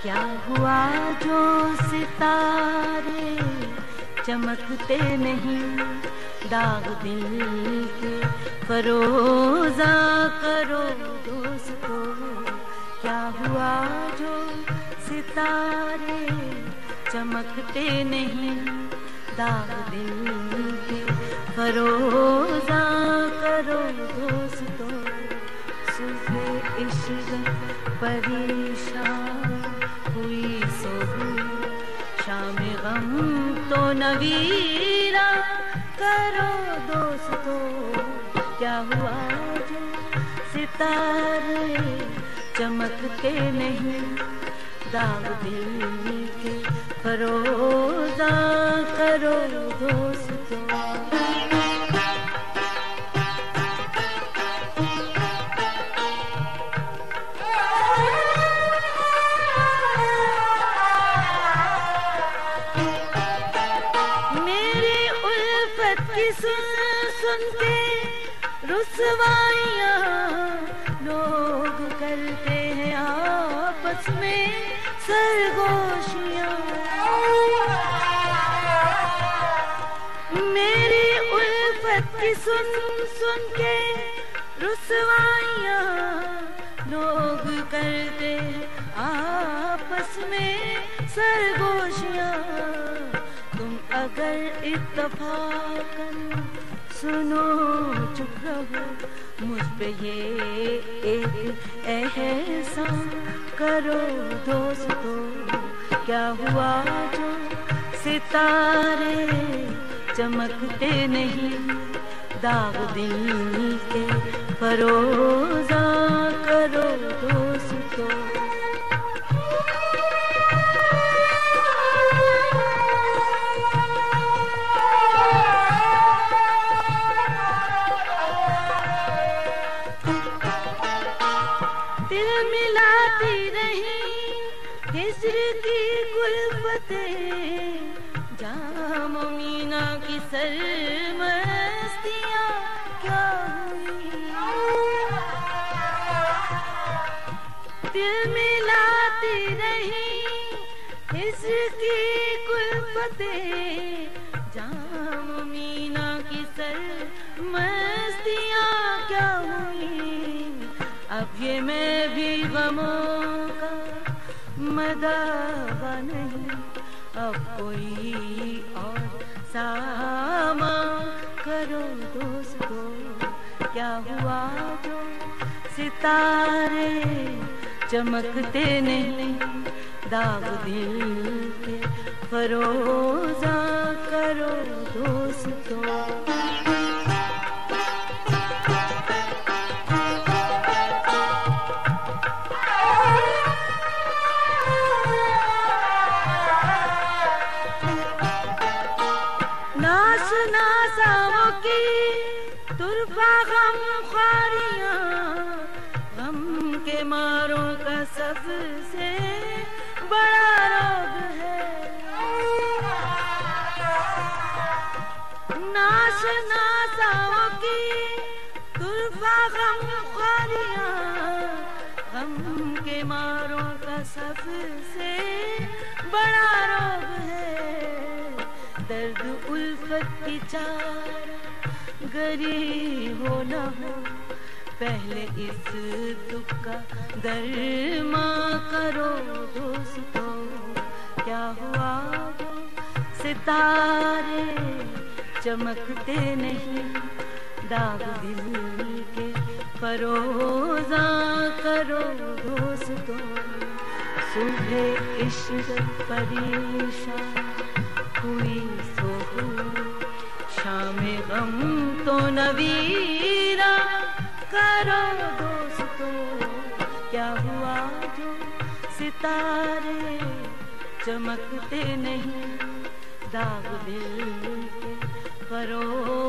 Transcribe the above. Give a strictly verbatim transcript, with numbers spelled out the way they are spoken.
क्या हुआ जो सितारे चमकते नहीं, दाग दिल के फरोजा करो दोस्तों। क्या हुआ जो सितारे चमकते नहीं, दाग दिल के फरोजा करो दोस्तों। सुबह इश्क परेशान हुई सो हुई, शाम गम तो नवीरा करो दोस्तों। क्या हुआ जो सितारे चमकते नहीं, दाग दिल के फरोजा करो दोस्तों। सुन सुन के रुसवाइयाँ लोग करते हैं आपस में सरगोशियाँ। मेरी उल्फत की सुन सुन के रुसवाइयाँ लोग करते हैं आपस में सरगोशियाँ। तुम अगर इत्तफाकन सुनो चुप रहो, मुझ पे ये एक एहसान करो दोस्तों। क्या हुआ जो सितारे चमकते नहीं, दाग दिल के फरोजा करो दोस्तों। दिल मिलाती रही हिज्र की गुलफतें, जाम मीना की सरमस्तियाँ क्या हुई। दिल मिलाती रही हिज्र की गुलफतें, जाम मीना की सरमस्तियाँ क्या हुई। अब ये मैं भी गमों का मदावा नहीं, अब कोई और सामा करो दोस्तों। क्या हुआ जो सितारे चमकते नहीं, दाग दिल के फरोजा करो दोस्तों। नास नासाओं की तुरफा गम ख्वारियाँ, गम के मारों का सबसे बड़ा रोग है। नास नासाओं की तुरफा गम ख्वारियाँ, गम के मारों का सबसे बड़ा रोग है। दर्द उल्फत की चारा गरी हो न हो, पहले इस दुख का दरमा करो दोस्तों। क्या हुआ वो सितारे चमकते नहीं, दाग दिल के फरोजा करो दोस्तों। सुबह इश्क परेशान हुई सो हुई, शाम गम तो नवीरा करो दोस्तों। क्या हुआ जो सितारे चमकते नहीं, दाग दिल के फरोजा